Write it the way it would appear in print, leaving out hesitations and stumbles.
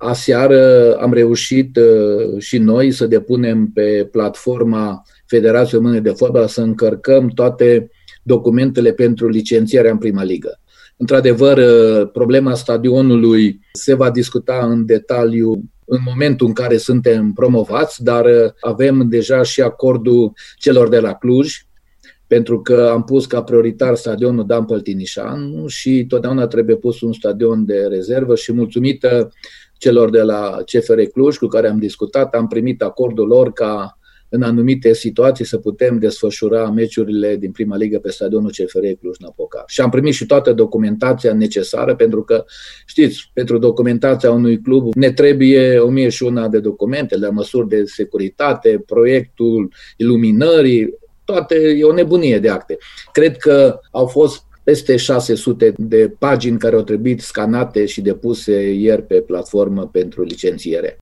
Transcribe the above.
Aseară am reușit și noi să depunem pe platforma Federației Române de Fotbal să încărcăm toate documentele pentru licențierea în prima ligă. Într-adevăr, problema stadionului se va discuta în detaliu în momentul în care suntem promovați, dar avem deja și acordul celor de la Cluj, pentru că am pus ca prioritar stadionul Dan Păltinișan și totdeauna trebuie pus un stadion de rezervă și mulțumită celor de la CFR Cluj cu care am discutat, am primit acordul lor ca în anumite situații să putem desfășura meciurile din prima ligă pe stadionul CFR Cluj-Napoca. Și am primit și toată documentația necesară, pentru că, știți, pentru documentația unui club ne trebuie 1001 de documente, la măsuri de securitate, proiectul iluminării, toate, e o nebunie de acte. Cred că au fost peste 600 de pagini care au trebuit scanate și depuse ieri pe platformă pentru licențiere.